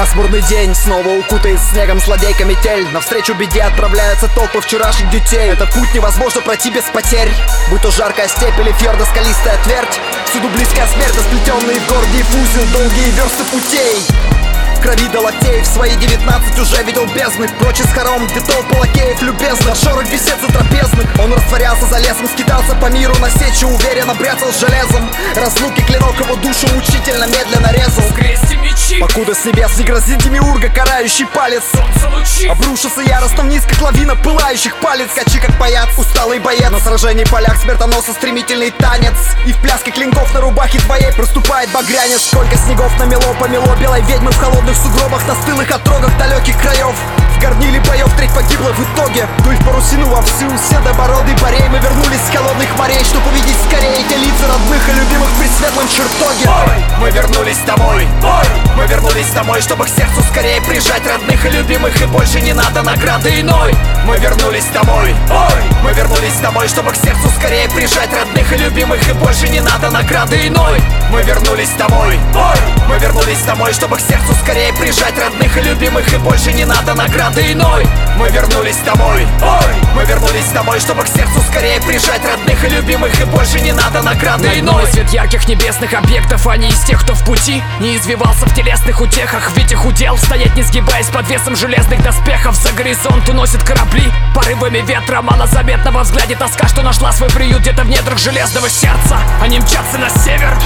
Пасмурный день, снова укутает снегом злодейка метель. Навстречу беде отправляются толпы вчерашних детей. Этот путь невозможно пройти без потерь, будь то жаркая степь или фьордо-скалистая твердь. Всюду близкая смерть, сплетенные в гордиев узел, долгие версты путей. В крови до локтей, в свои 19 уже видел бездны. Прочь из хором, где толпа лакеев любезных, на шорох бесед затрапезных. Он растворялся за лесом, скитался по миру на сече, уверенно бряцал с железом. Разлуки клинок его душу мучительно медленно резал. Скрести мечи, покуда с небес не грозит демиурга карающий палец. солнце лучи, Обрушится яростно вниз, как лавина пылающих палец. Скачи, как паяц, усталый боец. На сражении полях смертоноса стремительный танец. И в пляске клинков на рубахе твоей проступает багрянец. Сколько снегов намело, помело белой ведьмы в холодных сугробах, на стылых отрогах далеких краев. В горниле боев треть погибла в итоге. Дуй в парусину вовсю, седобородый парей. Мы вернулись с холодных морей, чтобы увидеть скорее те лица родных и любимых при светлом чертоге. Мы вернулись домой, мы вернулись домой, чтобы к сердцу скорее прижать родных и любимых, и больше не надо награды иной. Мы вернулись домой, мы вернулись домой, чтобы к сердцу скорее прижать родных и любимых, и больше не надо награды иной. Мы вернулись домой, мы вернулись домой, чтобы к сердцу скорее прижать родных и любимых, и больше не надо награды иной. Мы вернулись домой, мы вернулись домой, чтобы к сердцу скорее прижать родных и любимых, и больше не надо награды иной. Свет ярких небесных объектов, а не из тех, кто в пути не извивался в телесных утехах, ведь их удел стоять не сгибаясь под весом железных доспехов. За горизонт уносят корабли порывами ветра, малозаметно во взгляде тоска, что нашла свой приют где-то в недрах железного сердца. Они мчатся на север,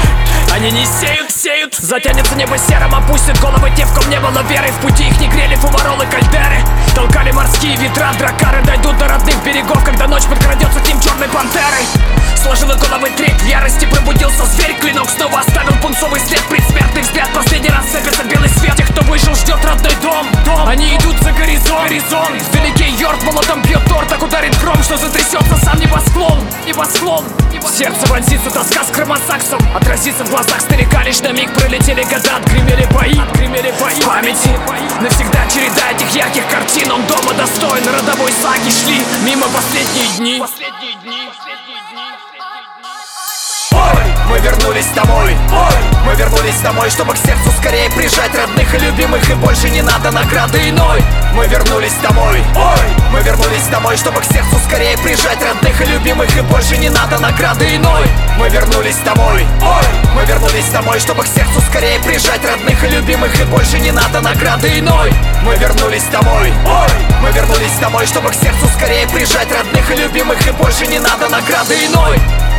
они не сеют, затянется небо серым, опустят головы те, в ком не было веры. В пути их не грели фумаролы, кальдеры, толкали морские ветра, дракары дойдут до родных берегов, когда ночь подкрадется к ним черной пантерой. Сложила головы треть, в ярости пробудился зверь, клинок снова оставил пунцовый след, предсмертный взгляд, последний раз цепится белый свет. Тех, кто выжил, ждет родной дом, они идут за горизонт. Великий Йорд молотом бьет торт, так ударит гром, что затрясется сам небосклон. В сердце вонзится тоска с кромосаксом, отразится в глазах старика, лишь на миг пролетели года, отгремели бои. В памяти навсегда череда этих ярких картин. Он дома достоин родовой саги, шли мимо последние дни. Мы вернулись домой, мы вернулись домой, чтобы к сердцу скорее прижать родных и любимых, и больше не надо награды иной. Мы вернулись домой, мы вернулись домой, чтобы к сердцу скорее прижать родных и любимых, и больше не надо награды иной. Мы вернулись домой, мы вернулись домой, чтобы к сердцу скорее прижать родных и любимых, и больше не надо награды иной. Мы вернулись домой, мы вернулись домой, чтобы к сердцу скорее прижать родных и любимых, и больше не надо награды иной.